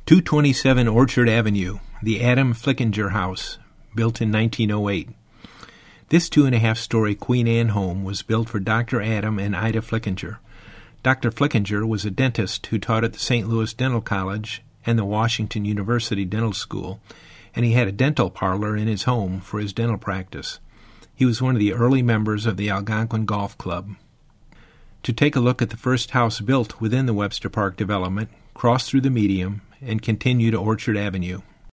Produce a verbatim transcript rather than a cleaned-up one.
two twenty-seven Orchard Avenue, the Adam Flickinger House, built in nineteen oh eight. This two-and-a-half-story Queen Anne home was built for Doctor Adam and Ida Flickinger. Doctor Flickinger was a dentist who taught at the Saint Louis Dental College and the Washington University Dental School, and he had a dental parlor in his home for his dental practice. He was one of the early members of the Algonquin Golf Club. To take a look at the first house built within the Webster Park development, cross through the medium and continue to Orchard Avenue.